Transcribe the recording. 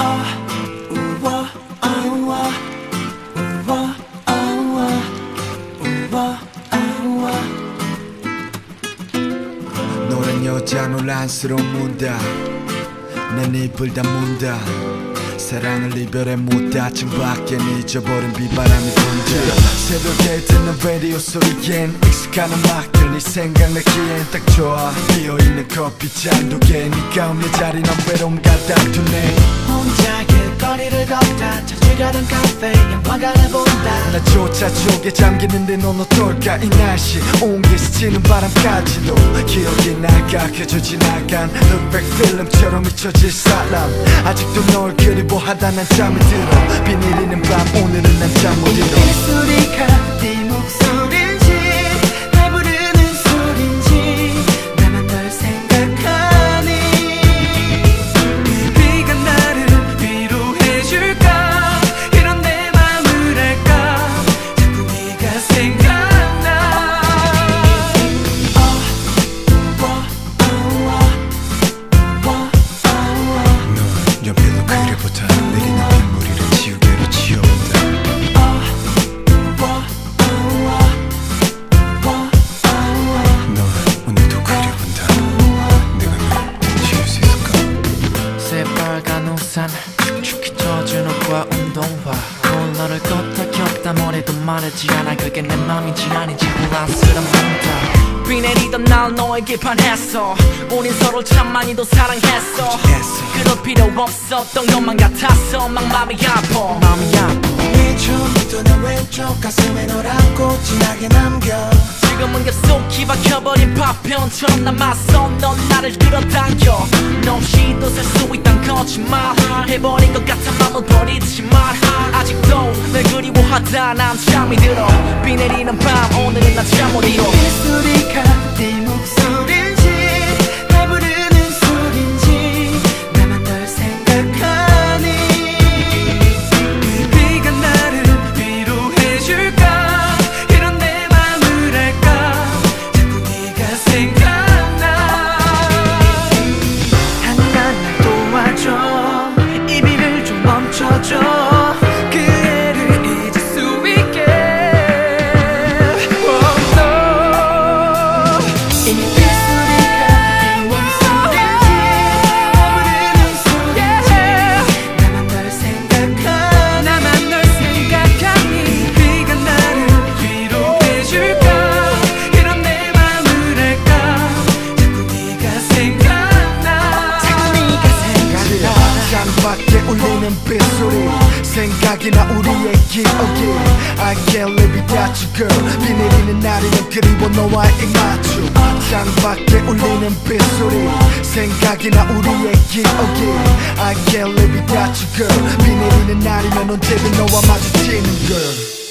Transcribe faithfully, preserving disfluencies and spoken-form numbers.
노란 여자 논란스러운 문다 난 입을 다문다 사랑을 이별에 묻다 창밖엔 잊어버린 비바람이 분다 새벽에 듣는 라디오 소리엔 익숙한 음악들 네 생각나기엔 딱 좋아 비어있는 커피잔 두 개 네가 없는 자리 난 외로움 가다투네 혼자 길거리를 걷다 찾으려던 카페 영화관을 본다 나조차 속에 잠기는데 넌 어떨까 이 날씨 온기 스치는 바람까지도 기억이 나가 그저 지나간 흑백 필름처럼 잊혀질 사람 아직도 널 그리워하다 난 잠이 들어 비 내리는 밤 오늘은 난 잠 못 이뤄 이 소리가 네 목소리인지 날 부르는 소리인지 나만 널 생각하니 비가 나를 위로해줄까 이런 내 맘을 알까 자꾸 네가 생각나 넌 연필로 그려보다 내리는 빗물이를 지우개로 지워본다 넌 오늘도 그려본다 내가 널 지울 수 있을까 새빨간 우산 축축히 젖은 옷과 운동화 콜러를 껐다 켰다 뭐래도 말하지 않아 그게 내 맘인지 아닌지 혼란스럽다 비 내리던 날 너에게 반했어 우린 서로를 참 많이도 사랑했어 그럴 필요 없었던 것만 같았어 막 맘이 아파 맘이 아파 처음부터 내 왼쪽 가슴에 널 안고 진하게 남겨 지금은 계속 박혀버린 파편처럼 남았어 넌 나를 끌어당겨 너 없이도 살 수 있단 거짓말 해버린 것 같아 맘을 버리지 말 아직도 널 그리워하다 난 잠이 들어 비 내리는 밤 오늘은 난 잠 못 이뤄 이 소리가 네 목소리인지 날 부르는 소리인지 나만 널 생각하니 비가 나를 위로해줄까 이런 내 맘을 알까 자꾸 네가 생각나 하늘아 날 도와줘 이 비를 좀 멈춰줘 그 애를 잊을 수 있게 oh, no. 이미 빗소리가 네 목소리인지 날 부르는 소리인지 나만 널 생각하니 나만 널 생각하니 비가 나를 위로해줄까 이런 내 맘을 알까 자꾸 네가 생각나 자꾸 네가 생각나 창밖에 울리는 빗소리 생각이나 우리의 기억이 I can't live without you girl 비 내리는 날이면 그리워 너와의 맞춤 창밖에 울리는 빗소리 생각이나 우리의 기억이 I can't live without you girl 비 내리는 날이면 언제든 너와 마주치는 girl